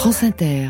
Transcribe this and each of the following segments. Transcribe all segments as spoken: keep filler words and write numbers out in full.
France Inter.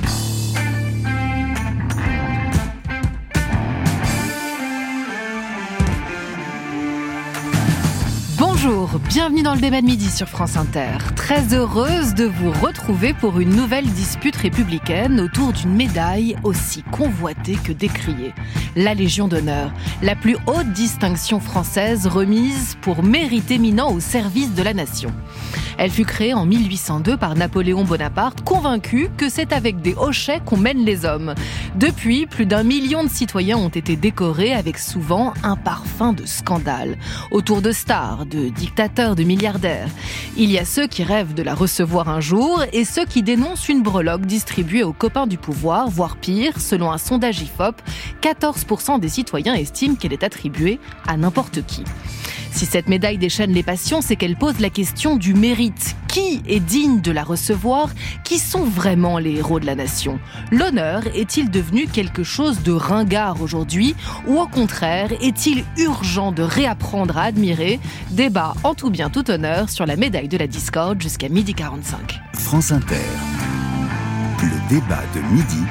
Bonjour, bienvenue dans le débat de midi sur France Inter. Très heureuse de vous retrouver pour une nouvelle dispute républicaine autour d'une médaille aussi convoitée que décriée. La Légion d'honneur, la plus haute distinction française remise pour mérite éminent au service de la nation. Elle fut créée en mille huit cent deux par Napoléon Bonaparte, convaincu que c'est avec des hochets qu'on mène les hommes. Depuis, plus d'un million de citoyens ont été décorés avec souvent un parfum de scandale. Autour de stars, de dictateurs, de milliardaires. Il y a ceux qui rêvent de la recevoir un jour et ceux qui dénoncent une breloque distribuée aux copains du pouvoir, voire pire, selon un sondage I F O P, quatorze pour cent des citoyens estiment qu'elle est attribuée à n'importe qui. Si cette médaille déchaîne les passions, c'est qu'elle pose la question du mérite. Qui est digne de la recevoir ? Qui sont vraiment les héros de la nation ? L'honneur est-il devenu quelque chose de ringard aujourd'hui ? Ou au contraire, est-il urgent de réapprendre à admirer ? Débat en tout bien tout honneur sur la médaille de la discorde jusqu'à midi quarante-cinq. France Inter. Le débat de midi.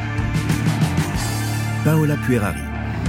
Paola Puerari.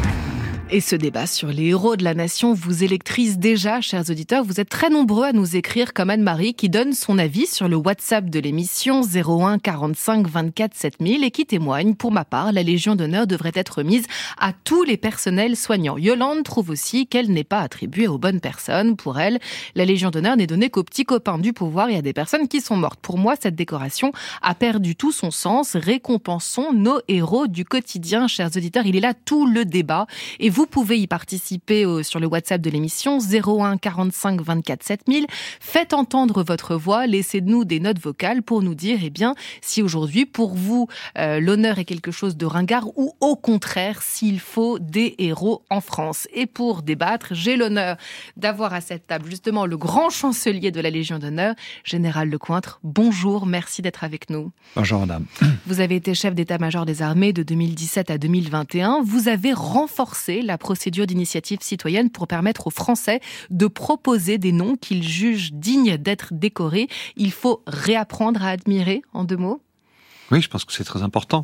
Et ce débat sur les héros de la nation vous électrise déjà, chers auditeurs. Vous êtes très nombreux à nous écrire comme Anne-Marie qui donne son avis sur le WhatsApp de l'émission zéro un quarante-cinq vingt-quatre sept mille et qui témoigne, pour ma part, la Légion d'honneur devrait être remise à tous les personnels soignants. Yolande trouve aussi qu'elle n'est pas attribuée aux bonnes personnes. Pour elle, la Légion d'honneur n'est donnée qu'aux petits copains du pouvoir et à des personnes qui sont mortes. Pour moi, cette décoration a perdu tout son sens. Récompensons nos héros du quotidien, chers auditeurs. Il est là tout le débat et vous Vous pouvez y participer au, sur le WhatsApp de l'émission zéro un quarante-cinq vingt-quatre sept mille. Faites entendre votre voix, laissez-nous des notes vocales pour nous dire eh bien, si aujourd'hui, pour vous, euh, l'honneur est quelque chose de ringard ou au contraire, s'il faut des héros en France. Et pour débattre, j'ai l'honneur d'avoir à cette table justement le grand chancelier de la Légion d'honneur, Général Lecointre. Bonjour, merci d'être avec nous. Bonjour madame. Vous avez été chef d'état-major des armées de deux mille dix-sept à deux mille vingt et un. Vous avez renforcé la procédure d'initiative citoyenne pour permettre aux Français de proposer des noms qu'ils jugent dignes d'être décorés. Il faut réapprendre à admirer, en deux mots ? Oui, je pense que c'est très important.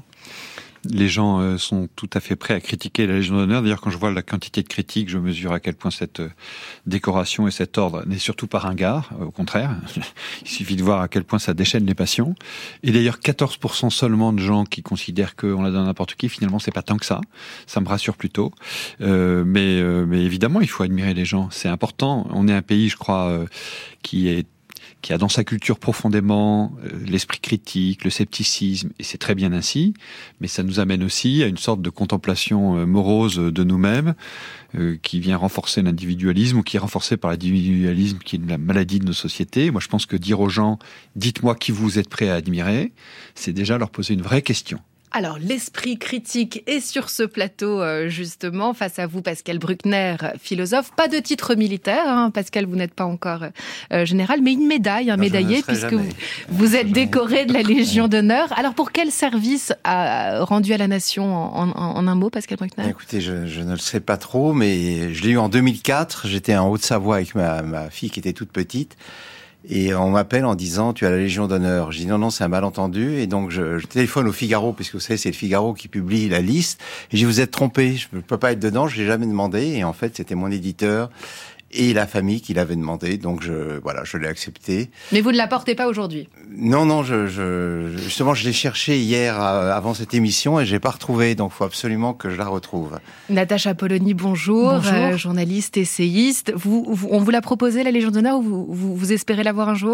Les gens euh, sont tout à fait prêts à critiquer la Légion d'honneur. D'ailleurs, quand je vois la quantité de critiques, je mesure à quel point cette euh, décoration et cet ordre n'est surtout pas ringard. Euh, au contraire, il suffit de voir à quel point ça déchaîne les passions. Et d'ailleurs, quatorze pour cent seulement de gens qui considèrent qu'on la donne à n'importe qui, finalement, c'est pas tant que ça. Ça me rassure plutôt. Euh, mais, euh, mais évidemment, il faut admirer les gens. C'est important. On est un pays, je crois, euh, qui est qui a dans sa culture profondément euh, l'esprit critique, le scepticisme, et c'est très bien ainsi, mais ça nous amène aussi à une sorte de contemplation euh, morose de nous-mêmes, euh, qui vient renforcer l'individualisme, ou qui est renforcé par l'individualisme, qui est la maladie de nos sociétés. Moi, je pense que dire aux gens « dites-moi qui vous êtes prêts à admirer », c'est déjà leur poser une vraie question. Alors, l'esprit critique est sur ce plateau, euh, justement, face à vous, Pascal Bruckner, philosophe. Pas de titre militaire, hein, Pascal, vous n'êtes pas encore euh, général, mais une médaille, un non, médaillé, puisque vous, vous êtes décoré de la Légion d'honneur. Alors, pour quel service a rendu à la nation en, en, en un mot, Pascal Bruckner ? Écoutez, je, je ne le sais pas trop, mais je l'ai eu en deux mille quatre. J'étais en Haute-Savoie avec ma, ma fille qui était toute petite. Et on m'appelle en disant « tu as la Légion d'honneur ». Je dis « non, non, c'est un malentendu ». Et donc, je, je téléphone au Figaro, puisque vous savez, c'est le Figaro qui publie la liste. Et je dis « vous êtes trompé, je ne peux pas être dedans, je l'ai jamais demandé ». Et en fait, c'était mon éditeur et la famille qui l'avait demandé. Donc, je, voilà, je l'ai accepté. Mais vous ne la portez pas aujourd'hui ? Non, non, je, je, justement, je l'ai cherché hier avant cette émission et je l'ai pas retrouvé. Donc, il faut absolument que je la retrouve. Natacha Polony, bonjour. Bonjour. Euh, journaliste, essayiste. Vous, vous, on vous l'a proposé, la Légion d'honneur, ou vous, vous, vous espérez l'avoir un jour ?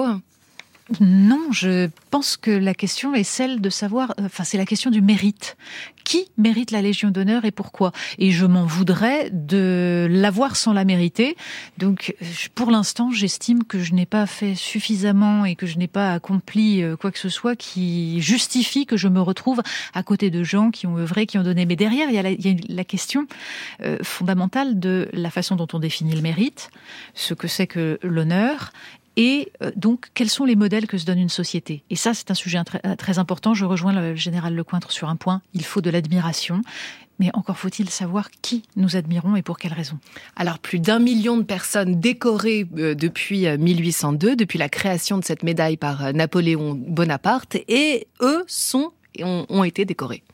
Non, je pense que la question est celle de savoir, enfin c'est la question du mérite. Qui mérite la Légion d'honneur et pourquoi ? Et je m'en voudrais de l'avoir sans la mériter. Donc pour l'instant, j'estime que je n'ai pas fait suffisamment et que je n'ai pas accompli quoi que ce soit qui justifie que je me retrouve à côté de gens qui ont œuvré, qui ont donné. Mais derrière, il y a la, il y a la question euh, fondamentale de la façon dont on définit le mérite, ce que c'est que l'honneur, Et euh, donc, quels sont les modèles que se donne une société? Et ça, c'est un sujet très, très important. Je rejoins le général Lecointre sur un point. Il faut de l'admiration. Mais encore faut-il savoir qui nous admirons et pour quelles raisons. Alors, plus d'un million de personnes décorées euh, depuis mille huit cent deux, depuis la création de cette médaille par euh, Napoléon Bonaparte, et eux sont, ont, ont été décorés.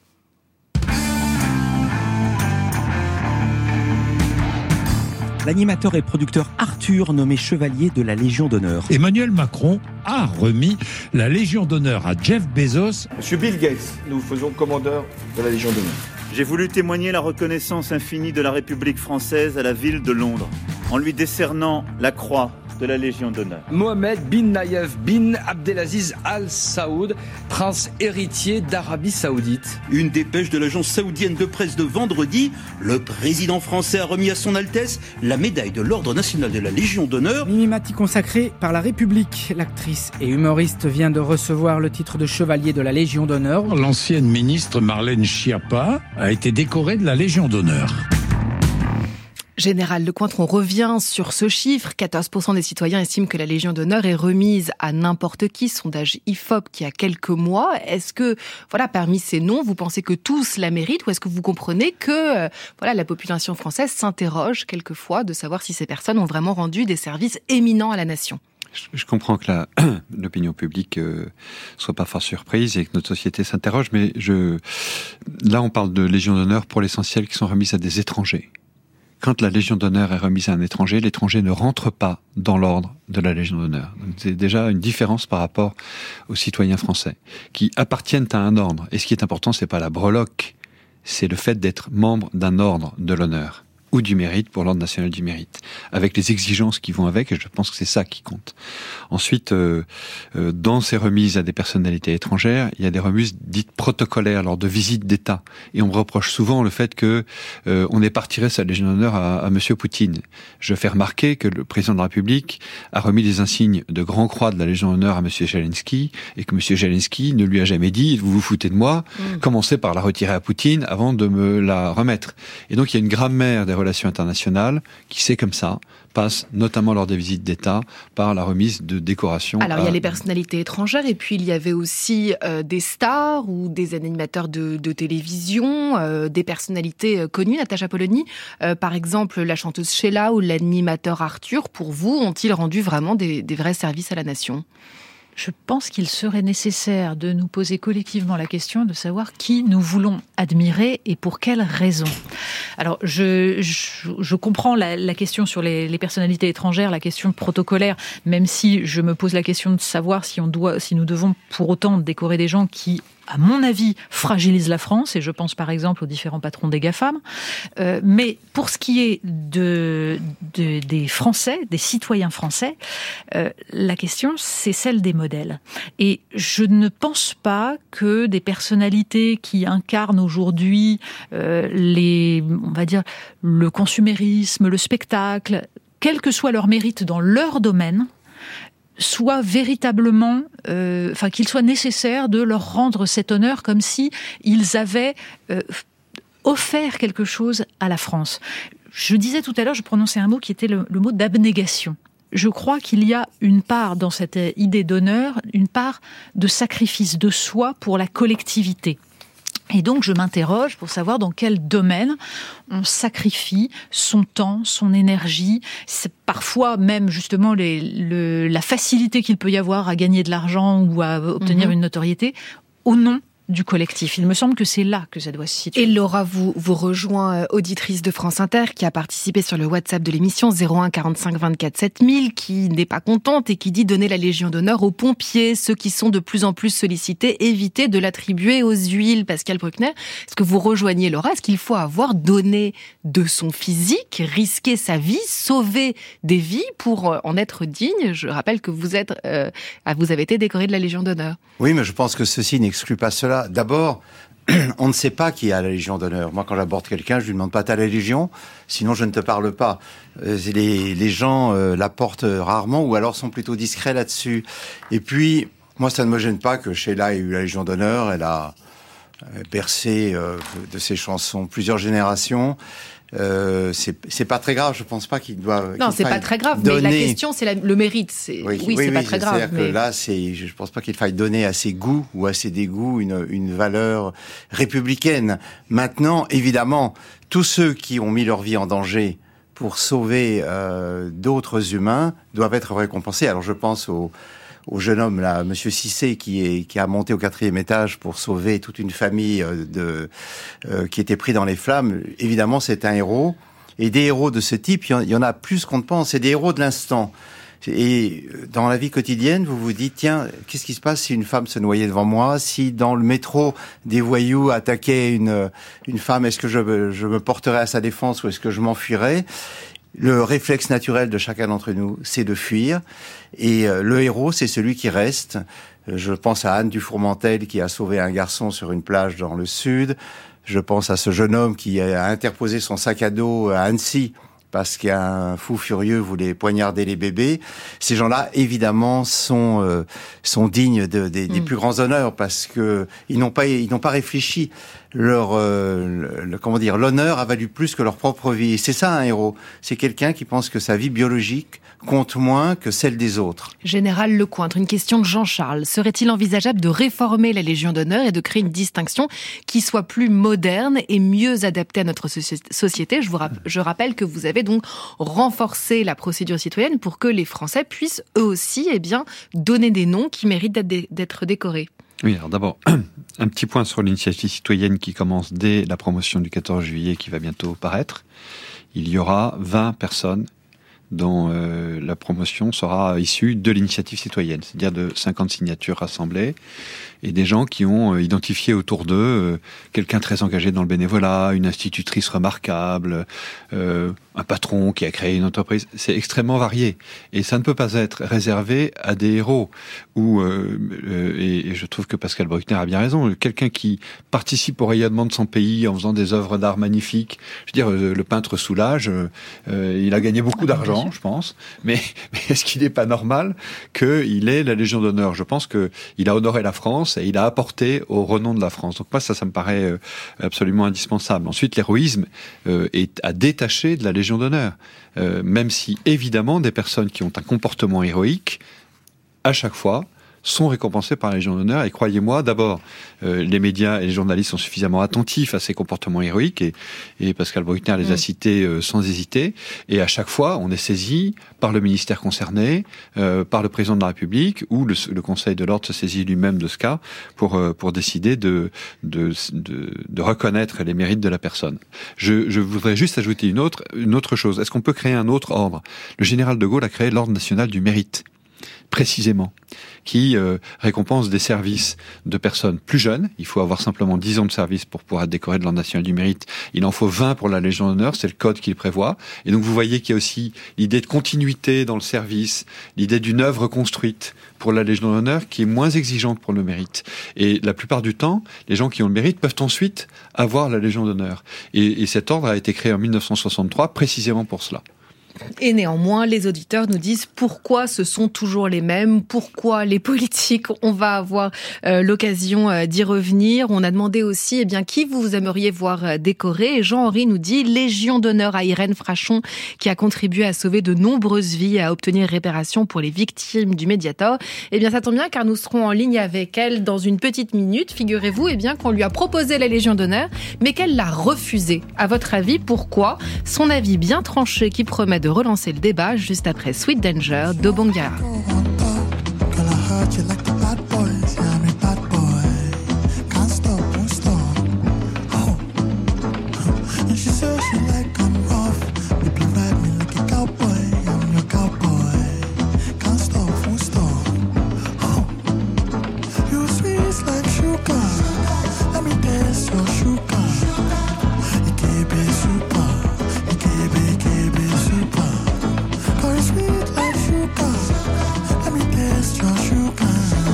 L'animateur et producteur Arthur, nommé chevalier de la Légion d'honneur. Emmanuel Macron a remis la Légion d'honneur à Jeff Bezos. Monsieur Bill Gates, nous faisons commandeur de la Légion d'honneur. J'ai voulu témoigner la reconnaissance infinie de la République française à la ville de Londres, en lui décernant la croix de la Légion d'honneur. Mohamed bin Nayef bin Abdelaziz Al Saoud, prince héritier d'Arabie Saoudite. Une dépêche de l'agence saoudienne de presse de vendredi, le président français a remis à son Altesse la médaille de l'Ordre national de la Légion d'honneur. Mimimati consacrée par la République. L'actrice et humoriste vient de recevoir le titre de chevalier de la Légion d'honneur. L'ancienne ministre Marlène Schiappa a été décorée de la Légion d'honneur. Général Lecointre, on revient sur ce chiffre. quatorze pour cent des citoyens estiment que la Légion d'honneur est remise à n'importe qui. Sondage I F O P qui a quelques mois. Est-ce que, voilà, parmi ces noms, vous pensez que tous la méritent, ou est-ce que vous comprenez que, euh, voilà, la population française s'interroge quelquefois de savoir si ces personnes ont vraiment rendu des services éminents à la nation? Je comprends que la, l'opinion publique euh, soit pas fort surprise et que notre société s'interroge, mais je, là, on parle de Légion d'honneur pour l'essentiel qui sont remises à des étrangers. Quand la Légion d'honneur est remise à un étranger, l'étranger ne rentre pas dans l'ordre de la Légion d'honneur. Donc c'est déjà une différence par rapport aux citoyens français, qui appartiennent à un ordre. Et ce qui est important, c'est pas la breloque, c'est le fait d'être membre d'un ordre de l'honneur, ou du mérite pour l'ordre national du mérite, avec les exigences qui vont avec, et je pense que c'est ça qui compte. Ensuite, euh, euh, dans ces remises à des personnalités étrangères, il y a des remises dites protocolaires lors de visites d'État, et on me reproche souvent le fait que euh, on ait pas retiré sa Légion d'honneur à, à Monsieur Poutine. Je fais remarquer que le président de la République a remis des insignes de Grand Croix de la Légion d'honneur à Monsieur Zelensky, et que Monsieur Zelensky ne lui a jamais dit « vous vous foutez de moi, mmh. commencez par la retirer à Poutine avant de me la remettre ». Et donc il y a une grammaire des relations internationales qui, c'est comme ça, passe notamment lors des visites d'État par la remise de décorations. Alors, à... il y a les personnalités étrangères, et puis il y avait aussi euh, des stars ou des animateurs de, de télévision, euh, des personnalités connues. Natacha Polony, euh, par exemple, la chanteuse Sheila ou l'animateur Arthur, pour vous, ont-ils rendu vraiment des, des vrais services à la nation ? Je pense qu'il serait nécessaire de nous poser collectivement la question de savoir qui nous voulons admirer et pour quelles raisons. Alors, je, je, je comprends la, la question sur les, les personnalités étrangères, la question protocolaire, même si je me pose la question de savoir si on doit, si nous devons pour autant décorer des gens qui, à mon avis, fragilise la France, et je pense par exemple aux différents patrons des GAFAM. Euh, mais pour ce qui est de, de, des Français, des citoyens français, euh, la question, c'est celle des modèles. Et je ne pense pas que des personnalités qui incarnent aujourd'hui euh, les, on va dire, le consumérisme, le spectacle, quel que soit leur mérite dans leur domaine, soit véritablement, euh, enfin qu'il soit nécessaire de leur rendre cet honneur comme si ils avaient euh, offert quelque chose à la France. Je disais tout à l'heure, je prononçais un mot qui était le, le mot d'abnégation. Je crois qu'il y a une part dans cette idée d'honneur, une part de sacrifice de soi pour la collectivité. Et donc, je m'interroge pour savoir dans quel domaine on sacrifie son temps, son énergie. C'est parfois même justement les, le, la facilité qu'il peut y avoir à gagner de l'argent ou à obtenir mmh. une notoriété au nom du collectif. Il me semble que c'est là que ça doit se situer. Et Laura vous, vous rejoint, auditrice de France Inter, qui a participé sur le WhatsApp de l'émission zéro un quarante-cinq vingt-quatre sept mille, qui n'est pas contente et qui dit donner la Légion d'honneur aux pompiers, ceux qui sont de plus en plus sollicités, éviter de l'attribuer aux huiles. Pascal Bruckner, est-ce que vous rejoignez Laura? Est-ce qu'il faut avoir donné de son physique, risquer sa vie, sauver des vies pour en être digne? Je rappelle que vous êtes, euh, vous avez été décoré de la Légion d'honneur. Oui, mais je pense que ceci n'exclut pas cela. D'abord, on ne sait pas qui a la Légion d'honneur. Moi, quand j'aborde quelqu'un, je lui demande pas t'as la Légion, sinon je ne te parle pas. Les, les gens euh, la portent rarement ou alors sont plutôt discrets là-dessus. Et puis, moi, ça ne me gêne pas que Sheila ait eu la Légion d'honneur. Elle a bercé euh, de ses chansons plusieurs générations. Euh, c'est, c'est pas très grave. Je pense pas qu'il doit. Non, qu'il c'est pas très grave. donner... Mais la question, c'est la, le mérite. C'est... Oui, oui, oui, c'est oui, pas très grave. C'est-à-dire mais... que là, c'est. Je pense pas qu'il faille donner à ses goûts ou à ses dégoûts une, une valeur républicaine. Maintenant, évidemment, tous ceux qui ont mis leur vie en danger pour sauver euh, d'autres humains doivent être récompensés. Alors, je pense au au jeune homme là, Monsieur Cissé, qui est qui a monté au quatrième étage pour sauver toute une famille de euh, qui était pris dans les flammes. Évidemment, c'est un héros. Et des héros de ce type, il y en a plus qu'on ne pense. C'est des héros de l'instant. Et dans la vie quotidienne, vous vous dites, tiens, qu'est-ce qui se passe si une femme se noyait devant moi? Si dans le métro, des voyous attaquaient une une femme, est-ce que je, je me porterais à sa défense ou est-ce que je m'enfuirais? Le réflexe naturel de chacun d'entre nous, c'est de fuir. Et le héros, c'est celui qui reste. Je pense à Anne Dufourmentel qui a sauvé un garçon sur une plage dans le sud. Je pense à ce jeune homme qui a interposé son sac à dos à Annecy parce qu'un fou furieux voulait poignarder les bébés. Ces gens-là, évidemment, sont euh, sont dignes de, de, des mmh. plus grands honneurs parce que ils n'ont pas ils n'ont pas réfléchi. Leur euh, le, comment dire l'honneur a valu plus que leur propre vie. Et c'est ça un héros. C'est quelqu'un qui pense que sa vie biologique compte moins que celle des autres. Général Lecointre, une question de Jean-Charles. Serait-il envisageable de réformer la Légion d'honneur et de créer une distinction qui soit plus moderne et mieux adaptée à notre société? Je vous rapp- je rappelle que vous avez donc renforcé la procédure citoyenne pour que les Français puissent eux aussi eh bien, donner des noms qui méritent d'être, dé- d'être décorés. Oui, alors d'abord, un petit point sur l'initiative citoyenne qui commence dès la promotion du quatorze juillet qui va bientôt paraître. Il y aura vingt personnes dont euh, la promotion sera issue de l'initiative citoyenne, c'est-à-dire de cinquante signatures rassemblées et des gens qui ont euh, identifié autour d'eux euh, quelqu'un très engagé dans le bénévolat, une institutrice remarquable, euh, un patron qui a créé une entreprise. C'est extrêmement varié et ça ne peut pas être réservé à des héros. Ou euh, euh, et, et je trouve que Pascal Bruckner a bien raison. Quelqu'un qui participe au rayonnement de son pays en faisant des œuvres d'art magnifiques. Je veux dire, euh, le peintre Soulages, euh, il a gagné beaucoup d'argent, je pense. Mais, mais est-ce qu'il n'est pas normal qu'il ait la Légion d'honneur? Je pense qu'il a honoré la France et il a apporté au renom de la France. Donc moi, ça, ça me paraît euh, absolument indispensable. Ensuite, l'héroïsme euh, est à détacher de la Légion d'honneur. Euh, même si, évidemment, des personnes qui ont un comportement héroïque, à chaque fois, sont récompensés par la Légion d'honneur. Et croyez-moi, d'abord, euh, les médias et les journalistes sont suffisamment attentifs à ces comportements héroïques et, et Pascal Bruckner les mmh. a cités euh, sans hésiter. Et à chaque fois, on est saisi par le ministère concerné, euh, par le président de la République ou le, le Conseil de l'Ordre se saisit lui-même de ce cas pour euh, pour décider de, de de de reconnaître les mérites de la personne. Je, je voudrais juste ajouter une autre une autre chose. Est-ce qu'on peut créer un autre ordre? Le général de Gaulle a créé l'Ordre national du mérite, précisément, qui euh, récompense des services de personnes plus jeunes. Il faut avoir simplement dix ans de service pour pouvoir être décoré de l'Ordre national du mérite. Il en faut vingt pour la Légion d'honneur, c'est le code qui le prévoit. Et donc vous voyez qu'il y a aussi l'idée de continuité dans le service, l'idée d'une œuvre construite pour la Légion d'honneur qui est moins exigeante pour le mérite. Et la plupart du temps, les gens qui ont le mérite peuvent ensuite avoir la Légion d'honneur. Et, et cet ordre a été créé en mille neuf cent soixante-trois précisément pour cela. Et néanmoins, les auditeurs nous disent pourquoi ce sont toujours les mêmes, pourquoi les politiques, on va avoir euh, l'occasion euh, d'y revenir. On a demandé aussi eh bien, qui vous aimeriez voir euh, décoré. Et Jean-Henri nous dit Légion d'honneur à Irène Frachon, qui a contribué à sauver de nombreuses vies et à obtenir réparation pour les victimes du Mediator. Eh bien, ça tombe bien car nous serons en ligne avec elle dans une petite minute. Figurez-vous eh bien, qu'on lui a proposé la Légion d'honneur, mais qu'elle l'a refusée. À votre avis, pourquoi? Son avis bien tranché qui promet de relancer le débat juste après Sweet Danger d'Obongara. Sweet like sugar, let me taste your sugar.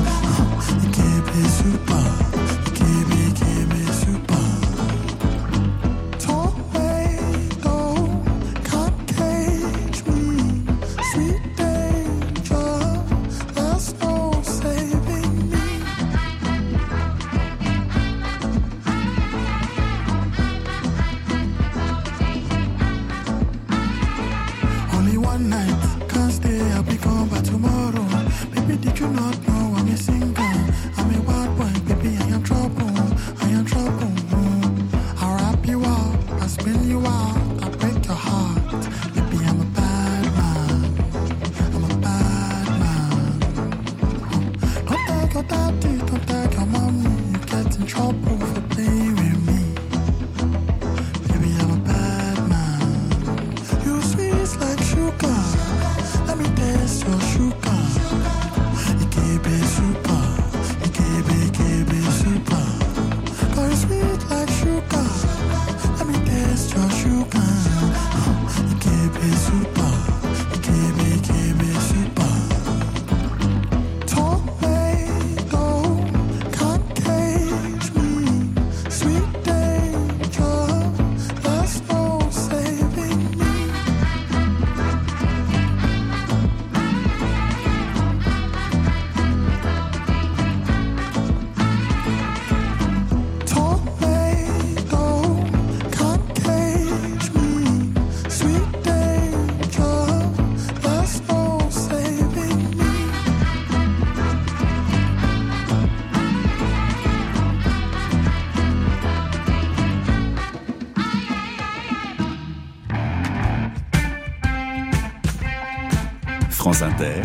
France Inter,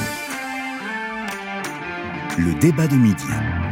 le débat de midi.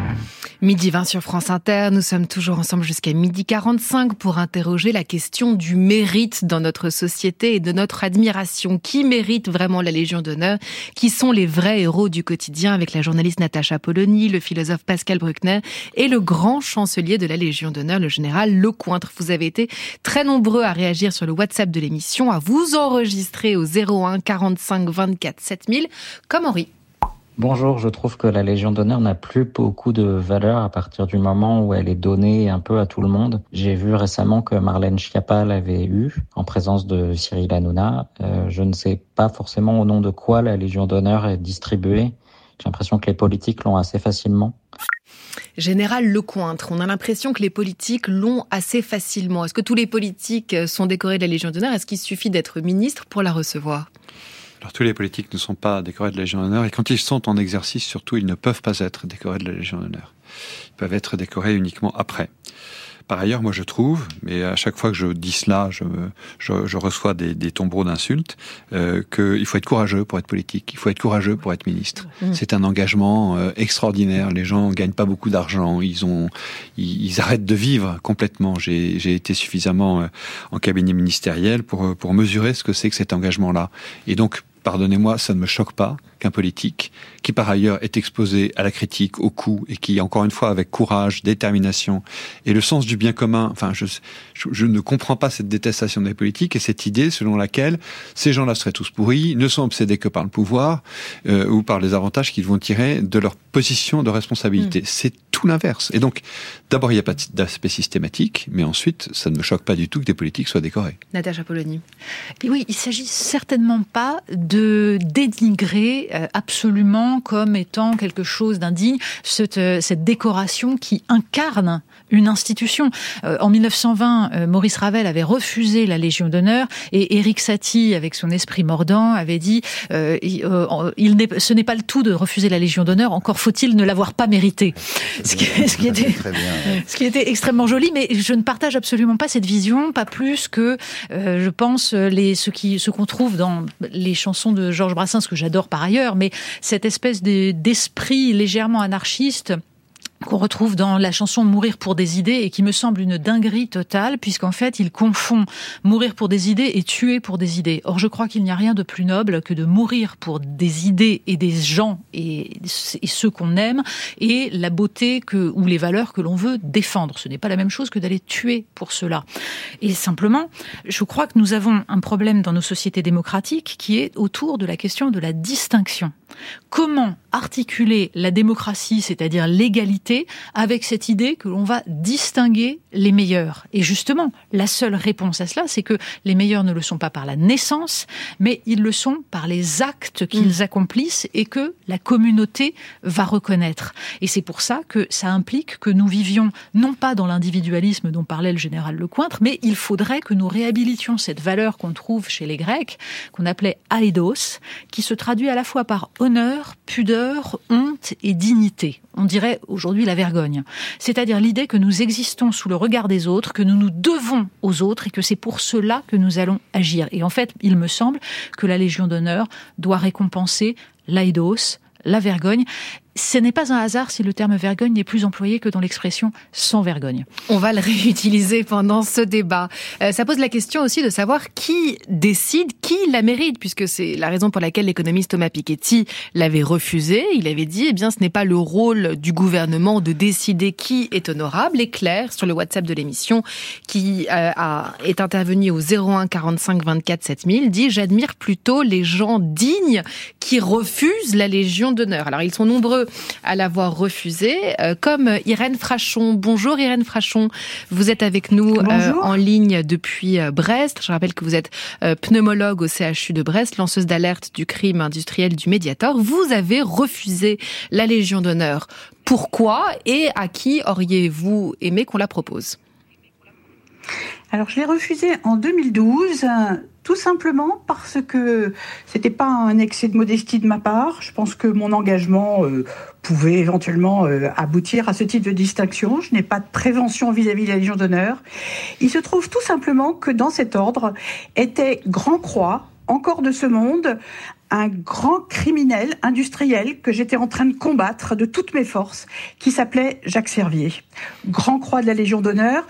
Midi vingt sur France Inter, nous sommes toujours ensemble jusqu'à midi quarante-cinq pour interroger la question du mérite dans notre société et de notre admiration. Qui mérite vraiment la Légion d'honneur? Qui sont les vrais héros du quotidien? Avec la journaliste Natacha Polony, le philosophe Pascal Bruckner et le grand chancelier de la Légion d'honneur, le général Lecointre. Vous avez été très nombreux à réagir sur le WhatsApp de l'émission, à vous enregistrer au zéro un quarante-cinq vingt-quatre sept mille, comme Henri. Bonjour, je trouve que la Légion d'honneur n'a plus beaucoup de valeur à partir du moment où elle est donnée un peu à tout le monde. J'ai vu récemment que Marlène Schiappa l'avait eu en présence de Cyril Hanouna. Euh, je ne sais pas forcément au nom de quoi la Légion d'honneur est distribuée. J'ai l'impression que les politiques l'ont assez facilement. Général Lecointre, on a l'impression que les politiques l'ont assez facilement. Est-ce que tous les politiques sont décorés de la Légion d'honneur? Est-ce qu'il suffit d'être ministre pour la recevoir? Alors, tous les politiques ne sont pas décorés de la Légion d'honneur, et quand ils sont en exercice, surtout, ils ne peuvent pas être décorés de la Légion d'honneur. Ils peuvent être décorés uniquement après. Par ailleurs, moi je trouve, mais à chaque fois que je dis cela, je, me, je, je reçois des, des tombereaux d'insultes, euh, qu'il faut être courageux pour être politique, il faut être courageux pour être ministre. Mmh. C'est un engagement euh, extraordinaire. Les gens gagnent pas beaucoup d'argent, ils ont, ils, ils arrêtent de vivre complètement. J'ai, j'ai été suffisamment euh, en cabinet ministériel pour pour mesurer ce que c'est que cet engagement-là. Et donc, pardonnez-moi, ça ne me choque pas qu'un politique, qui par ailleurs est exposé à la critique, au coup, et qui, encore une fois, avec courage, détermination et le sens du bien commun, enfin, je, je, je ne comprends pas cette détestation des politiques et cette idée selon laquelle ces gens-là seraient tous pourris, ne sont obsédés que par le pouvoir euh, ou par les avantages qu'ils vont tirer de leur position de responsabilité. Mmh. C'est tout l'inverse. Et donc, d'abord, il n'y a pas d'aspect systématique, mais ensuite, ça ne me choque pas du tout que des politiques soient décorés. Natacha Polony. Et oui, il ne s'agit certainement pas de dénigrer euh, absolument comme étant quelque chose d'indigne cette, euh, cette décoration qui incarne une institution. Euh, en mille neuf cent vingt, euh, Maurice Ravel avait refusé la Légion d'honneur et Éric Satie, avec son esprit mordant, avait dit euh, euh, il n'est, ce n'est pas le tout de refuser la Légion d'honneur, encore faut-il ne l'avoir pas méritée. Ce qui, ce qui était, très bien, ouais. Ce qui était extrêmement joli, mais je ne partage absolument pas cette vision, pas plus que euh, je pense les ce qui ce qu'on trouve dans les chansons de Georges Brassens, que j'adore par ailleurs, mais cette espèce de, d'esprit légèrement anarchiste qu'on retrouve dans la chanson Mourir pour des idées et qui me semble une dinguerie totale, puisqu'en fait il confond mourir pour des idées et tuer pour des idées. Or je crois qu'il n'y a rien de plus noble que de mourir pour des idées et des gens et, et ceux qu'on aime et la beauté que, ou les valeurs que l'on veut défendre. Ce n'est pas la même chose que d'aller tuer pour cela. Et simplement, je crois que nous avons un problème dans nos sociétés démocratiques qui est autour de la question de la distinction. Comment articuler la démocratie, c'est-à-dire l'égalité, avec cette idée que l'on va distinguer les meilleurs? Et justement, la seule réponse à cela, c'est que les meilleurs ne le sont pas par la naissance, mais ils le sont par les actes qu'ils mmh. accomplissent et que la communauté va reconnaître. Et c'est pour ça que ça implique que nous vivions non pas dans l'individualisme dont parlait le général Lecointre, mais il faudrait que nous réhabilitions cette valeur qu'on trouve chez les Grecs, qu'on appelait aidos, qui se traduit à la fois par honneur, pudeur, honte et dignité. On dirait aujourd'hui la vergogne. C'est-à-dire l'idée que nous existons sous le regard des autres, que nous nous devons aux autres et que c'est pour cela que nous allons agir. Et en fait, il me semble que la Légion d'honneur doit récompenser l'aidos, la vergogne. ce n'est pas un hasard si le terme vergogne n'est plus employé que dans l'expression sans vergogne. On va le réutiliser pendant ce débat. Euh, ça pose la question aussi de savoir qui décide, qui la mérite, puisque c'est la raison pour laquelle l'économiste Thomas Piketty l'avait refusé. Il avait dit, eh bien, ce n'est pas le rôle du gouvernement de décider qui est honorable. Et Claire, sur le WhatsApp de l'émission, qui euh, a, est intervenu au zéro un quarante-cinq vingt-quatre sept mille, dit « J'admire plutôt les gens dignes qui refusent la Légion d'honneur ». Alors, ils sont nombreux à l'avoir refusé, euh, comme Irène Frachon. Bonjour Irène Frachon, vous êtes avec nous euh, en ligne depuis euh, Brest. Je rappelle que vous êtes euh, pneumologue au C H U de Brest, lanceuse d'alerte du crime industriel du Mediator. Vous avez refusé la Légion d'honneur. Pourquoi et à qui auriez-vous aimé qu'on la propose ? Alors, je l'ai refusé en deux mille douze, tout simplement parce que c'était pas un excès de modestie de ma part. Je pense que mon engagement euh, pouvait éventuellement euh, aboutir à ce type de distinction. Je n'ai pas de prévention vis-à-vis de la Légion d'honneur. Il se trouve tout simplement que dans cet ordre était Grand Croix, encore de ce monde, un grand criminel industriel que j'étais en train de combattre de toutes mes forces, qui s'appelait Jacques Servier. Grand Croix de la Légion d'honneur,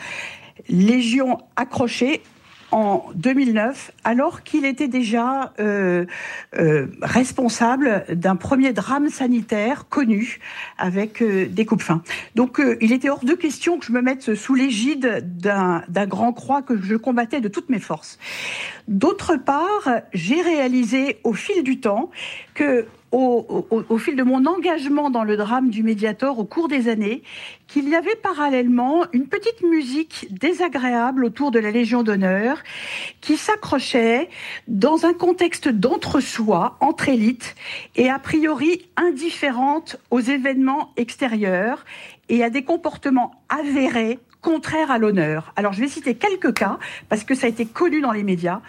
Légion accrochée en deux mille neuf, alors qu'il était déjà euh, euh, responsable d'un premier drame sanitaire connu avec euh, des coupes-fins. Donc euh, il était hors de question que je me mette sous l'égide d'un, d'un Grand Croix que je combattais de toutes mes forces. D'autre part, j'ai réalisé au fil du temps que Au, au, au fil de mon engagement dans le drame du Mediator au cours des années, qu'il y avait parallèlement une petite musique désagréable autour de la Légion d'honneur qui s'accrochait dans un contexte d'entre-soi, entre élites, et a priori indifférente aux événements extérieurs et à des comportements avérés contraires à l'honneur. Alors je vais citer quelques cas, parce que ça a été connu dans les médias.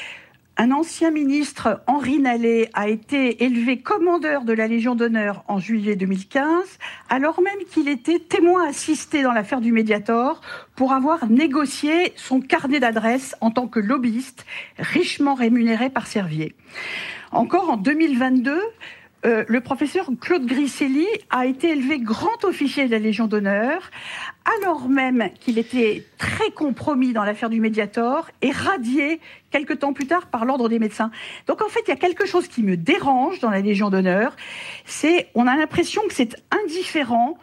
Un ancien ministre, Henri Nallet, a été élevé commandeur de la Légion d'honneur en juillet deux mille quinze, alors même qu'il était témoin assisté dans l'affaire du Mediator pour avoir négocié son carnet d'adresses en tant que lobbyiste, richement rémunéré par Servier. Encore en deux mille vingt-deux, euh, le professeur Claude Griselli a été élevé grand officier de la Légion d'honneur, alors même qu'il était très compromis dans l'affaire du Mediator et radié quelque temps plus tard par l'Ordre des médecins. Donc en fait, il y a quelque chose qui me dérange dans la Légion d'honneur, c'est on a l'impression que c'est indifférent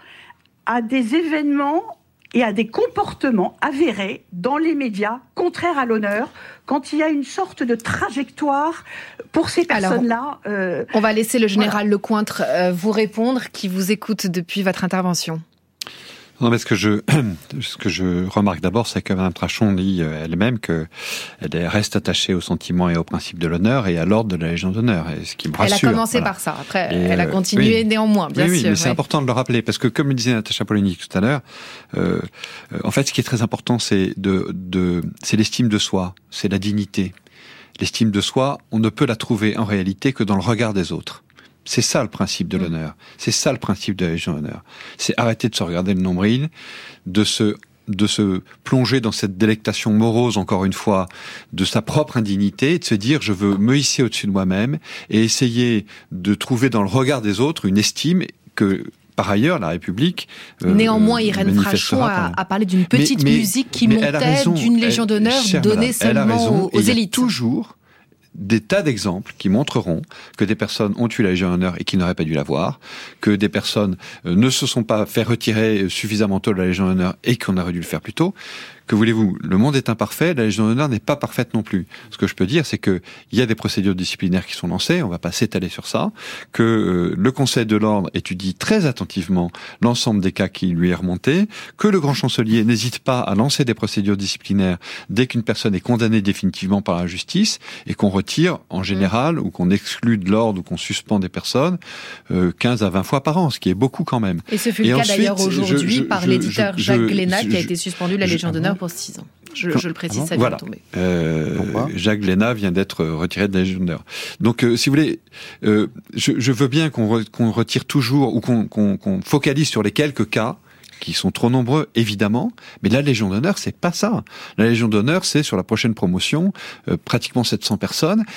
à des événements et à des comportements avérés dans les médias contraires à l'honneur, quand il y a une sorte de trajectoire pour ces personnes-là. Alors, euh, on va laisser le général voilà. Lecointre euh, vous répondre, qui vous écoute depuis votre intervention. Non, mais ce que je, ce que je remarque d'abord, c'est que Mme Frachon dit elle-même qu'elle reste attachée aux sentiments et aux principes de l'honneur et à l'ordre de la Légion d'honneur. Et ce qui me rassure. Elle a commencé voilà. par ça. Après, et elle a continué oui, néanmoins, bien oui, sûr. Oui, mais ouais. c'est important de le rappeler parce que, comme le disait Natacha Polony tout à l'heure, euh, en fait, ce qui est très important, c'est de, de, c'est l'estime de soi, c'est la dignité. L'estime de soi, on ne peut la trouver en réalité que dans le regard des autres. C'est ça le principe de l'honneur. C'est ça le principe de la Légion d'honneur. C'est arrêter de se regarder le nombril, de se, de se plonger dans cette délectation morose, encore une fois, de sa propre indignité, et de se dire je veux me hisser au-dessus de moi-même et essayer de trouver dans le regard des autres une estime que, par ailleurs, la République... Euh, Néanmoins, Irène Frachon a, a parlé d'une petite mais, mais, musique qui montait d'une Légion d'honneur donnée seulement aux, aux élites. Il y a toujours des tas d'exemples qui montreront que des personnes ont eu la Légion d'honneur et qui n'auraient pas dû l'avoir, que des personnes ne se sont pas fait retirer suffisamment tôt de la Légion d'honneur et qu'on aurait dû le faire plus tôt. Que voulez-vous ? Le monde est imparfait, la Légion d'honneur n'est pas parfaite non plus. Ce que je peux dire, c'est que il y a des procédures disciplinaires qui sont lancées, on va pas s'étaler sur ça, que euh, le Conseil de l'Ordre étudie très attentivement l'ensemble des cas qui lui est remonté, que le grand chancelier n'hésite pas à lancer des procédures disciplinaires dès qu'une personne est condamnée définitivement par la justice et qu'on retire en général ou qu'on exclut de l'ordre ou qu'on suspend des personnes euh, quinze à vingt fois par an, ce qui est beaucoup quand même. Et ce fut et le cas ensuite, d'ailleurs aujourd'hui je, je, par je, l'éditeur je, Jacques je, Glénat je, qui a été suspendu de la Légion d'honneur pour six ans. Je, je le précise, ça vient voilà. de tomber. Euh, Jacques Glénat vient d'être retiré de la Légion d'honneur. Donc, euh, si vous voulez, euh, je, je veux bien qu'on, re, qu'on retire toujours ou qu'on, qu'on, qu'on focalise sur les quelques cas qui sont trop nombreux, évidemment, mais la Légion d'honneur, c'est pas ça. La Légion d'honneur, c'est sur la prochaine promotion, euh, pratiquement sept cents personnes.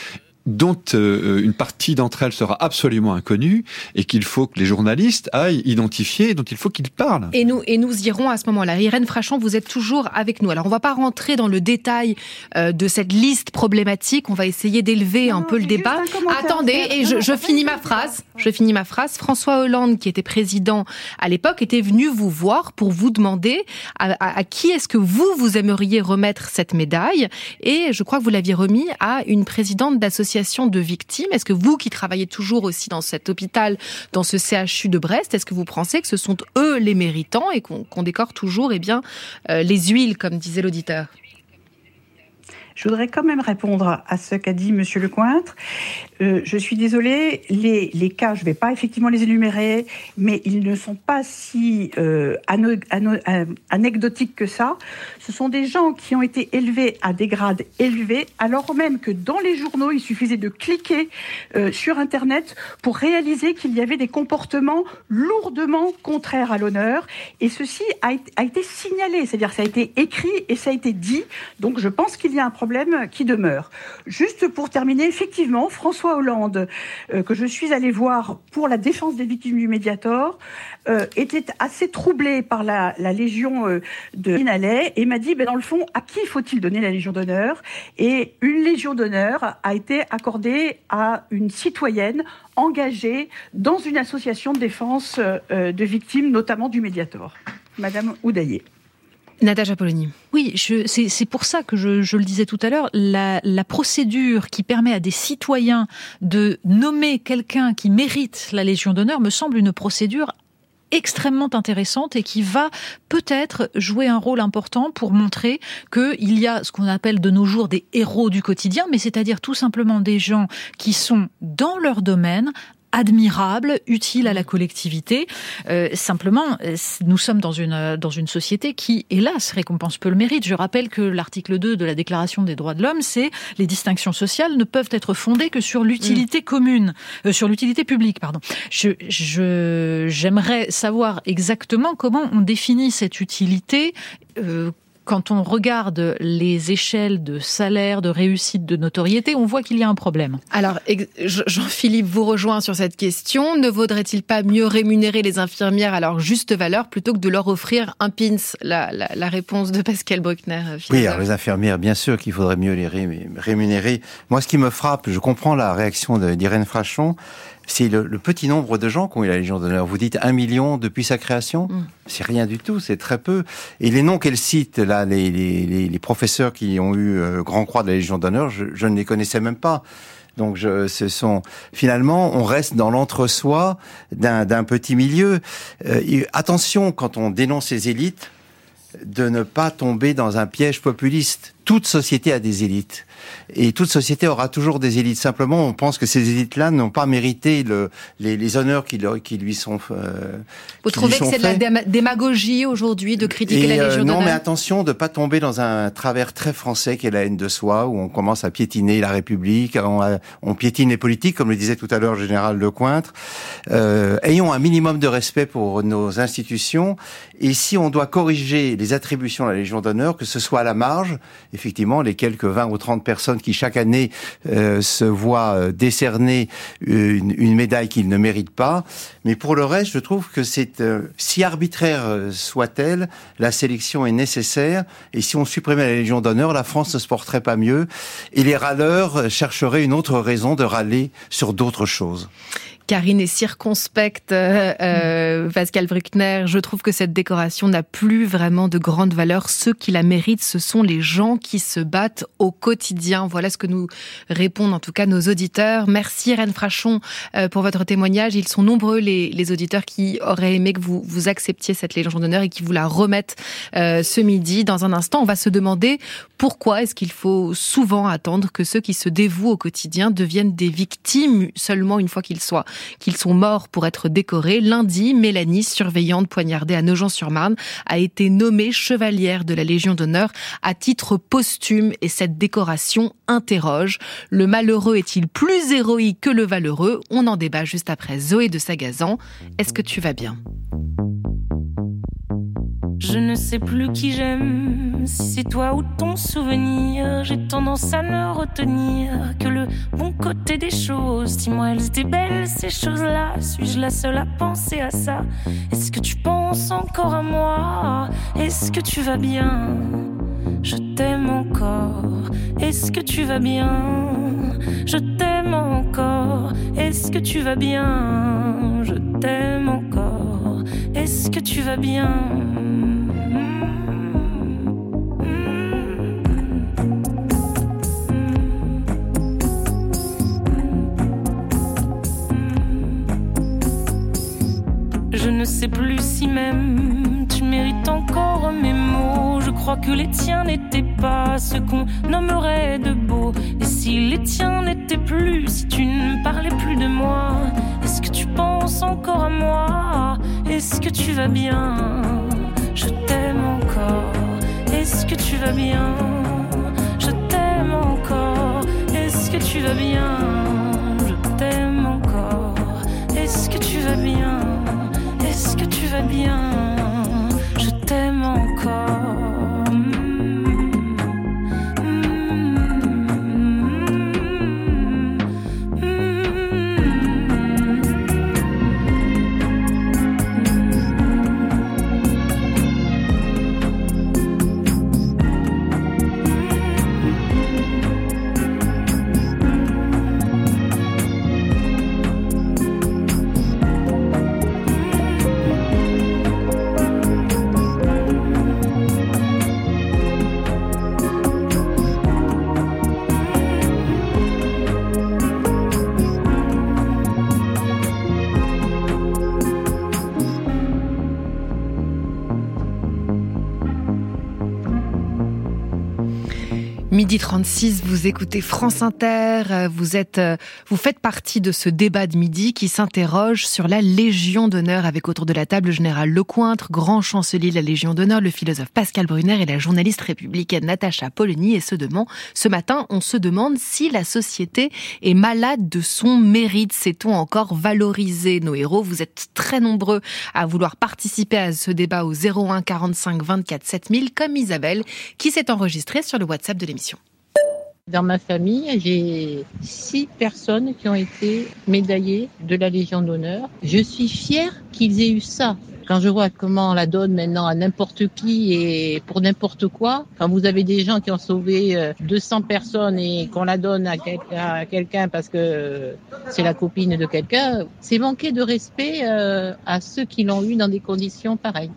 dont euh, une partie d'entre elles sera absolument inconnue et qu'il faut que les journalistes aillent identifier, dont il faut qu'ils parlent. Et nous, et nous irons à ce moment-là. Irène Frachon, vous êtes toujours avec nous. Alors, on ne va pas rentrer dans le détail euh, de cette liste problématique. On va essayer d'élever non, un peu le débat. Attendez, et je, je finis ma phrase. Je finis ma phrase. François Hollande, qui était président à l'époque, était venu vous voir pour vous demander à, à, à qui est-ce que vous, vous aimeriez remettre cette médaille. Et je crois que vous l'aviez remis à une présidente d'association de victimes. Est-ce que vous, qui travaillez toujours aussi dans cet hôpital, dans ce C H U de Brest, est-ce que vous pensez que ce sont eux les méritants et qu'on, qu'on décore toujours eh bien, euh, les huiles, comme disait l'auditeur ? Je voudrais quand même répondre à ce qu'a dit Monsieur Lecointre. Euh, je suis désolée, les, les cas, je ne vais pas effectivement les énumérer, mais ils ne sont pas si euh, ano, ano, euh, anecdotiques que ça. Ce sont des gens qui ont été élevés à des grades élevés, alors même que dans les journaux, il suffisait de cliquer euh, sur Internet pour réaliser qu'il y avait des comportements lourdement contraires à l'honneur. Et ceci a, a été signalé, c'est-à-dire ça a été écrit et ça a été dit. Donc je pense qu'il y a un problème qui demeure. Juste pour terminer, effectivement, François Hollande, euh, que je suis allée voir pour la défense des victimes du Mediator, euh, était assez troublé par la, la Légion euh, de Minalais et m'a dit, ben, dans le fond, à qui faut-il donner la Légion d'honneur ? Et une Légion d'honneur a été accordée à une citoyenne engagée dans une association de défense euh, de victimes, notamment du Mediator, Madame Oudaillé. Natacha Polony. Oui, je, c'est, c'est pour ça que je, je le disais tout à l'heure, la, la procédure qui permet à des citoyens de nommer quelqu'un qui mérite la Légion d'honneur me semble une procédure extrêmement intéressante et qui va peut-être jouer un rôle important pour montrer qu'il y a ce qu'on appelle de nos jours des héros du quotidien, mais c'est-à-dire tout simplement des gens qui sont dans leur domaine admirable, utile à la collectivité. Euh, simplement, nous sommes dans une dans une société qui, hélas, récompense peu le mérite. Je rappelle que l'article deux de la Déclaration des droits de l'homme, c'est les distinctions sociales ne peuvent être fondées que sur l'utilité mmh. commune, euh, sur l'utilité publique, pardon. Je, je j'aimerais savoir exactement comment on définit cette utilité. Euh, Quand on regarde les échelles de salaire, de réussite, de notoriété, on voit qu'il y a un problème. Alors, Jean-Philippe vous rejoint sur cette question. Ne vaudrait-il pas mieux rémunérer les infirmières à leur juste valeur plutôt que de leur offrir un pins ? La, la, la réponse de Pascal Bruckner. Oui, alors les infirmières, bien sûr qu'il faudrait mieux les rémunérer. Moi, ce qui me frappe, je comprends la réaction d'Irène Frachon, c'est le, le petit nombre de gens qui ont eu la Légion d'honneur. Vous dites un million depuis sa création, mmh. c'est rien du tout, c'est très peu. Et les noms qu'elle cite, là, les, les, les professeurs qui ont eu euh, Grand Croix de la Légion d'honneur, je, je ne les connaissais même pas. Donc, je, ce sont finalement, on reste dans l'entre-soi d'un, d'un petit milieu. Euh, et attention, quand on dénonce les élites, de ne pas tomber dans un piège populiste. Toute société a des élites. Et toute société aura toujours des élites. Simplement, on pense que ces élites-là n'ont pas mérité le, les, les honneurs qui, leur, qui lui sont euh, Vous trouvez que c'est faits. De la démagogie aujourd'hui de critiquer Et la Légion euh, d'honneur ? Non, mais attention de ne pas tomber dans un travers très français qui est la haine de soi, où on commence à piétiner la République, on, on piétine les politiques, comme le disait tout à l'heure le général Lecointre. Euh, ayons un minimum de respect pour nos institutions. Et si on doit corriger les attributions à la Légion d'honneur, que ce soit à la marge, effectivement, les quelques vingt ou trente personnes qui chaque année euh, se voient décerner une, une médaille qu'ils ne méritent pas. Mais pour le reste, je trouve que c'est euh, si arbitraire soit-elle, la sélection est nécessaire. Et si on supprimait la Légion d'honneur, la France ne se porterait pas mieux. Et les râleurs chercheraient une autre raison de râler sur d'autres choses. Karine est circonspecte, euh, euh, Pascal Bruckner. Je trouve que cette décoration n'a plus vraiment de grande valeur. Ceux qui la méritent, ce sont les gens qui se battent au quotidien. Voilà ce que nous répondent en tout cas nos auditeurs. Merci Irène Frachon euh, pour votre témoignage. Ils sont nombreux les, les auditeurs qui auraient aimé que vous, vous acceptiez cette Légion d'honneur et qui vous la remettent euh, ce midi. Dans un instant, on va se demander pourquoi est-ce qu'il faut souvent attendre que ceux qui se dévouent au quotidien deviennent des victimes seulement une fois qu'ils soient qu'ils sont morts pour être décorés. Lundi, Mélanie, surveillante poignardée à Nogent-sur-Marne, a été nommée chevalière de la Légion d'honneur à titre posthume et cette décoration interroge. Le malheureux est-il plus héroïque que le valeureux ? On en débat juste après Zoé de Sagazan. Est-ce que tu vas bien ? Je ne sais plus qui j'aime, si c'est toi ou ton souvenir. J'ai tendance à ne retenir que le bon côté des choses. Dis-moi, elles étaient belles ces choses-là. Suis-je la seule à penser à ça? Est-ce que tu penses encore à moi? Est-ce que tu vas bien? Je t'aime encore. Est-ce que tu vas bien? Je t'aime encore. Est-ce que tu vas bien? Je t'aime encore. Est-ce que tu vas bien? Je ne sais plus si même tu mérites encore mes mots. Je crois que les tiens n'étaient pas ce qu'on nommerait de beau. Et si les tiens n'étaient plus, si tu ne parlais plus de moi, est-ce que tu penses encore à moi? Est-ce que tu vas bien? Je t'aime encore. Est-ce que tu vas bien? Je t'aime encore. Est-ce que tu vas bien? Je t'aime encore. Est-ce que tu vas bien? Est-ce que tu vas bien? Je t'aime encore. midi trente-six, vous écoutez France Inter, vous êtes, vous faites partie de ce débat de midi qui s'interroge sur la Légion d'honneur avec autour de la table le général Lecointre, grand chancelier de la Légion d'honneur, le philosophe Pascal Brunner et la journaliste républicaine Natacha Polony. Et ce, demain, ce matin, on se demande si la société est malade de son mérite. Sait-on encore valoriser nos héros? Vous êtes très nombreux à vouloir participer à ce débat au zéro un quarante-cinq vingt-quatre sept mille, comme Isabelle, qui s'est enregistrée sur le WhatsApp de l'émission. Dans ma famille, j'ai six personnes qui ont été médaillées de la Légion d'honneur. Je suis fière qu'ils aient eu ça. Quand je vois comment on la donne maintenant à n'importe qui et pour n'importe quoi, quand vous avez des gens qui ont sauvé deux cents personnes et qu'on la donne à quelqu'un, à quelqu'un parce que c'est la copine de quelqu'un, c'est manquer de respect à ceux qui l'ont eu dans des conditions pareilles.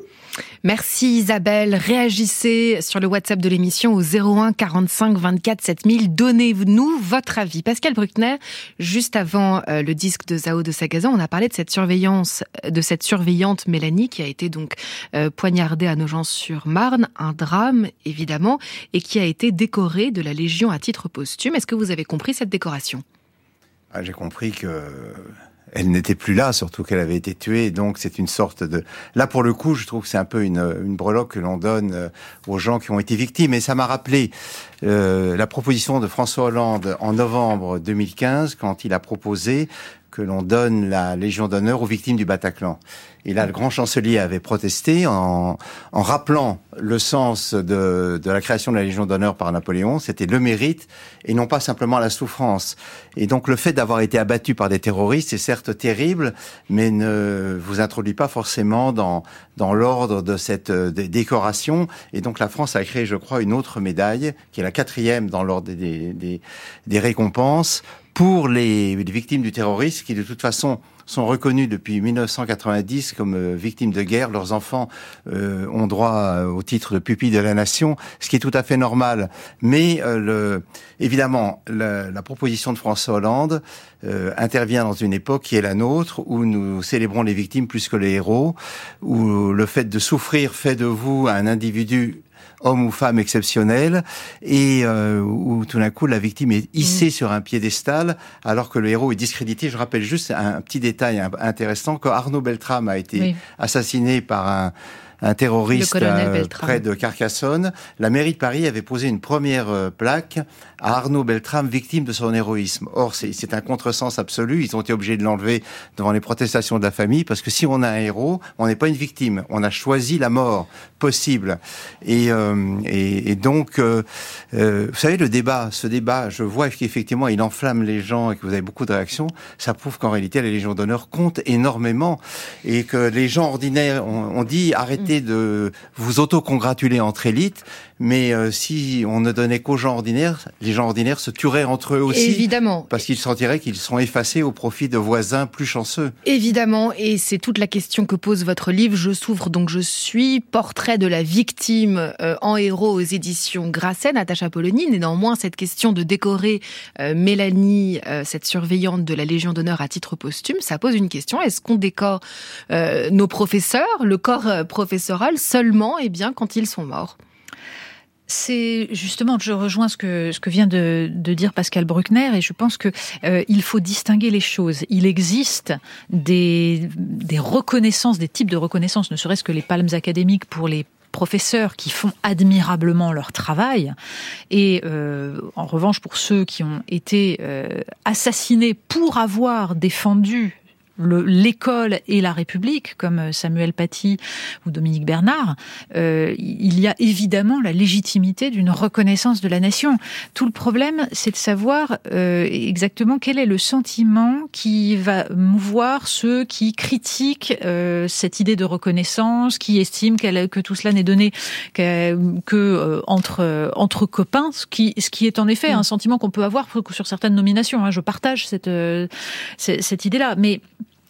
Merci Isabelle. Réagissez sur le WhatsApp de l'émission au zéro un quarante-cinq vingt-quatre sept mille. Donnez-nous votre avis. Pascal Bruckner, juste avant euh, le disque de Zao de Sagazan, on a parlé de cette surveillance, de cette surveillante Mélanie qui a été donc euh, poignardée à Nogent-sur-Marne, un drame évidemment, et qui a été décorée de la Légion à titre posthume. Est-ce que vous avez compris cette décoration? Ah, j'ai compris que elle n'était plus là, surtout qu'elle avait été tuée, donc c'est une sorte de... Là, pour le coup, je trouve que c'est un peu une, une breloque que l'on donne aux gens qui ont été victimes, et ça m'a rappelé euh, la proposition de François Hollande en novembre deux mille quinze, quand il a proposé que l'on donne la Légion d'honneur aux victimes du Bataclan. Et là, le grand chancelier avait protesté en, en rappelant le sens de, de la création de la Légion d'honneur par Napoléon. C'était le mérite et non pas simplement la souffrance. Et donc, le fait d'avoir été abattu par des terroristes, c'est certes terrible, mais ne vous introduit pas forcément dans, dans l'ordre de cette de, décoration. Et donc, la France a créé, je crois, une autre médaille, qui est la quatrième dans l'ordre des, des, des récompenses, pour les, les victimes du terrorisme, qui de toute façon sont reconnus depuis mille neuf cent quatre-vingt-dix comme euh, victimes de guerre. Leurs enfants euh, ont droit euh, au titre de pupille de la nation, ce qui est tout à fait normal. Mais euh, le, évidemment, la, la proposition de François Hollande euh, intervient dans une époque qui est la nôtre, où nous célébrons les victimes plus que les héros, où le fait de souffrir fait de vous un individu, homme ou femme exceptionnel, et euh, où tout d'un coup la victime est hissée mmh. sur un piédestal alors que le héros est discrédité. Je rappelle juste un, un petit détail intéressant, quand Arnaud Beltrame a été oui. assassiné par un un terroriste euh, près de Carcassonne, la mairie de Paris avait posé une première euh, plaque à Arnaud Beltrame, victime de son héroïsme. Or, c'est, c'est un contresens absolu. Ils ont été obligés de l'enlever devant les protestations de la famille, parce que si on a un héros, on n'est pas une victime. On a choisi la mort possible. Et, euh, et, et donc, euh, euh, vous savez, le débat, ce débat, je vois qu'effectivement, il enflamme les gens et que vous avez beaucoup de réactions. Ça prouve qu'en réalité, la Légion d'honneur compte énormément et que les gens ordinaires, on, on dit, arrêtez de vous auto-congratuler entre élites. Mais euh, si on ne donnait qu'aux gens ordinaires, les gens ordinaires se tueraient entre eux aussi. Évidemment. Parce qu'ils sentiraient qu'ils sont effacés au profit de voisins plus chanceux. Évidemment, et c'est toute la question que pose votre livre. Je souffre donc je suis, portrait de la victime euh, en héros aux éditions Grasset, Natacha Polony. Néanmoins, cette question de décorer euh, Mélanie, euh, cette surveillante de la Légion d'honneur à titre posthume, ça pose une question. Est-ce qu'on décore euh, nos professeurs, le corps euh, professoral, seulement eh bien, quand ils sont morts ? C'est justement, je rejoins ce que ce que vient de, de dire Pascal Bruckner, et je pense que euh, il faut distinguer les choses. Il existe des des reconnaissances, des types de reconnaissances, ne serait-ce que les palmes académiques pour les professeurs qui font admirablement leur travail, et euh, en revanche pour ceux qui ont été euh, assassinés pour avoir défendu Le, l'école et la République, comme Samuel Paty ou Dominique Bernard, euh, il y a évidemment la légitimité d'une reconnaissance de la nation. Tout le problème, c'est de savoir euh, exactement quel est le sentiment qui va mouvoir ceux qui critiquent euh, cette idée de reconnaissance, qui estiment qu'elle, que tout cela n'est donné que, que euh, entre entre copains, ce qui ce qui est en effet un sentiment qu'on peut avoir sur certaines nominations. Hein. Je partage cette euh, cette, cette idée-là, mais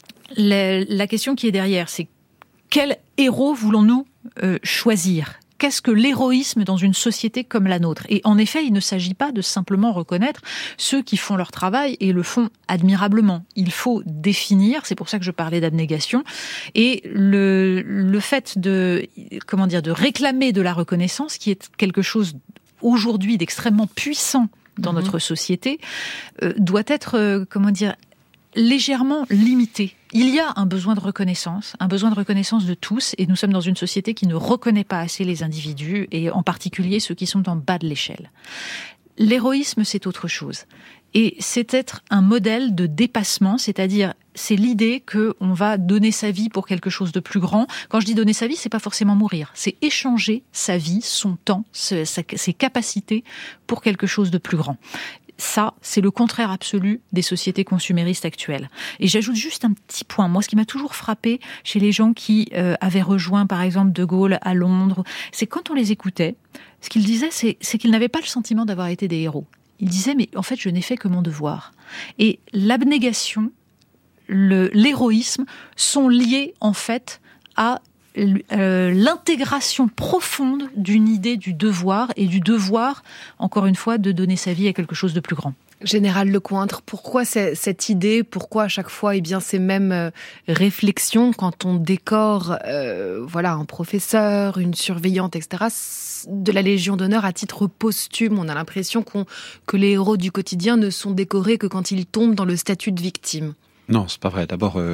La, la question qui est derrière, c'est quel héros voulons-nous euh, choisir ? Qu'est-ce que l'héroïsme dans une société comme la nôtre ? Et en effet, il ne s'agit pas de simplement reconnaître ceux qui font leur travail et le font admirablement. Il faut définir, c'est pour ça que je parlais d'abnégation, et le, le fait de, comment dire, de réclamer de la reconnaissance, qui est quelque chose aujourd'hui d'extrêmement puissant dans mmh. notre société, euh, doit être, euh, comment dire, légèrement limité. Il y a un besoin de reconnaissance, un besoin de reconnaissance de tous, et nous sommes dans une société qui ne reconnaît pas assez les individus, et en particulier ceux qui sont en bas de l'échelle. L'héroïsme, c'est autre chose. Et c'est être un modèle de dépassement, c'est-à-dire c'est l'idée qu'on va donner sa vie pour quelque chose de plus grand. Quand je dis donner sa vie, c'est pas forcément mourir, c'est échanger sa vie, son temps, ses, ses capacités pour quelque chose de plus grand. Ça, c'est le contraire absolu des sociétés consuméristes actuelles. Et j'ajoute juste un petit point. Moi, ce qui m'a toujours frappé chez les gens qui euh, avaient rejoint, par exemple, De Gaulle à Londres, c'est quand on les écoutait, ce qu'ils disaient, c'est, c'est qu'ils n'avaient pas le sentiment d'avoir été des héros. Ils disaient, mais en fait, je n'ai fait que mon devoir. Et l'abnégation, le, l'héroïsme sont liés, en fait, à Euh, l'intégration profonde d'une idée du devoir, et du devoir, encore une fois, de donner sa vie à quelque chose de plus grand. Général Lecointre, pourquoi cette idée, pourquoi à chaque fois eh bien, ces mêmes réflexions quand on décore euh, voilà, un professeur, une surveillante, et cetera, de la Légion d'honneur à titre posthume? On a l'impression qu'on, que les héros du quotidien ne sont décorés que quand ils tombent dans le statut de victime. Non, c'est pas vrai. D'abord, euh,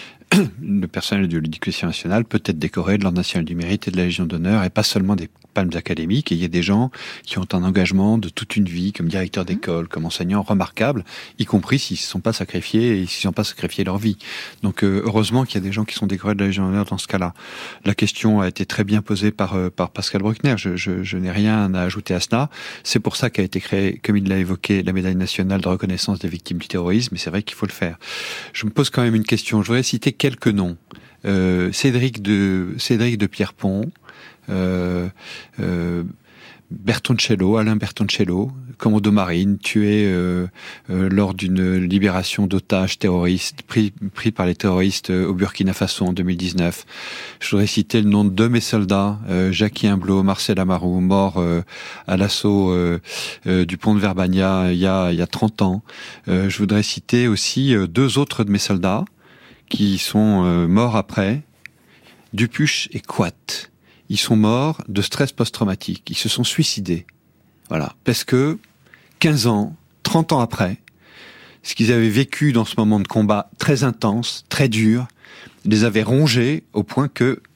le personnel de l'Éducation nationale peut être décoré de l'Ordre national du mérite et de la Légion d'honneur, et pas seulement des palmes académiques. Et il y a des gens qui ont un engagement de toute une vie, comme directeur d'école, comme enseignant, remarquable, y compris s'ils ne se sont pas sacrifiés et s'ils n'ont pas sacrifié leur vie. Donc euh, heureusement qu'il y a des gens qui sont décorés de la Légion d'honneur dans ce cas-là. La question a été très bien posée par euh, par Pascal Bruckner. Je, je, je n'ai rien à ajouter à cela. C'est pour ça qu'a été créée, comme il l'a évoqué, la médaille nationale de reconnaissance des victimes du terrorisme. Et c'est vrai qu'il faut le faire. Je me pose quand même une question. Je voudrais citer quelques noms. Euh, Cédric de Cédric de Pierrepont, euh, euh, Bertoncello, Alain Bertoncello, commando marine, tué euh, euh, lors d'une libération d'otages terroristes, pris, pris par les terroristes euh, au Burkina Faso en deux mille dix-neuf. Je voudrais citer le nom de deux de mes soldats, euh, Jackie Imblot, Marcel Amarou, morts euh, à l'assaut euh, euh, du pont de Verbania il y a, il y a trente ans. Euh, je voudrais citer aussi euh, deux autres de mes soldats qui sont euh, morts après, Dupuche et Couat. Ils sont morts de stress post-traumatique. Ils se sont suicidés. Voilà. Parce que quinze ans, trente ans après, ce qu'ils avaient vécu dans ce moment de combat très intense, très dur, les avait rongés au point que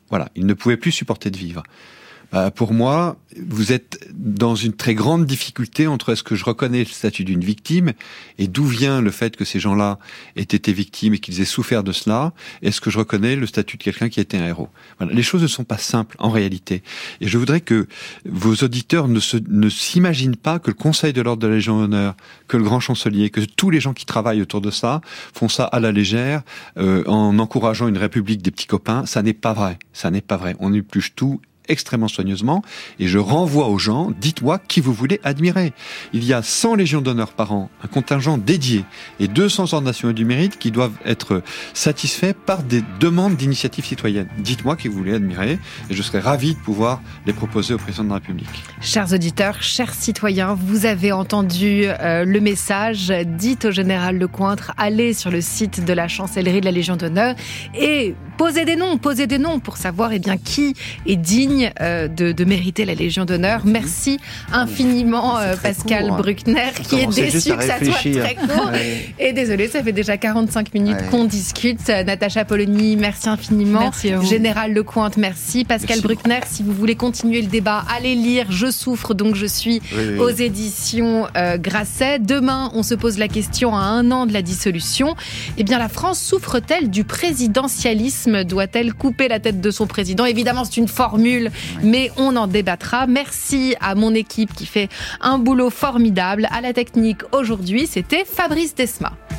Voilà, il ne pouvait plus supporter de vivre. Euh, pour moi, vous êtes dans une très grande difficulté entre est-ce que je reconnais le statut d'une victime et d'où vient le fait que ces gens-là aient été victimes et qu'ils aient souffert de cela, est-ce que je reconnais le statut de quelqu'un qui a été un héros. Voilà. Les choses ne sont pas simples en réalité. Et je voudrais que vos auditeurs ne, se, ne s'imaginent pas que le Conseil de l'Ordre de la Légion d'honneur, que le grand chancelier, que tous les gens qui travaillent autour de ça font ça à la légère, euh, en encourageant une république des petits copains. Ça n'est pas vrai. Ça n'est pas vrai. On épluche tout extrêmement soigneusement, et je renvoie aux gens, dites-moi qui vous voulez admirer. Il y a cent légions d'honneur par an, un contingent dédié, et deux cents ordres nationaux du mérite qui doivent être satisfaits par des demandes d'initiatives citoyennes. Dites-moi qui vous voulez admirer, et je serai ravi de pouvoir les proposer au président de la République. Chers auditeurs, chers citoyens, vous avez entendu euh, le message. Dites au général Lecointre, allez sur le site de la chancellerie de la Légion d'honneur et posez des noms, posez des noms pour savoir eh bien, qui est digne De, de mériter la Légion d'honneur. Merci infiniment euh, Pascal court, hein. Bruckner qui est déçu que ça soit très court. Ouais. Et désolé, ça fait déjà quarante-cinq minutes ouais. qu'on discute. Natacha Polony, merci infiniment. Merci à vous. Général Lecointre, merci. Pascal merci. Bruckner, si vous voulez continuer le débat, allez lire Je souffre donc je suis oui, oui. aux éditions euh, Grasset. Demain, on se pose la question à un an de la dissolution. Eh bien, la France souffre-t-elle du présidentialisme ? Doit-elle couper la tête de son président ? Évidemment, c'est une formule, mais on en débattra. Merci à mon équipe qui fait un boulot formidable. À la technique aujourd'hui, c'était Fabrice Desma.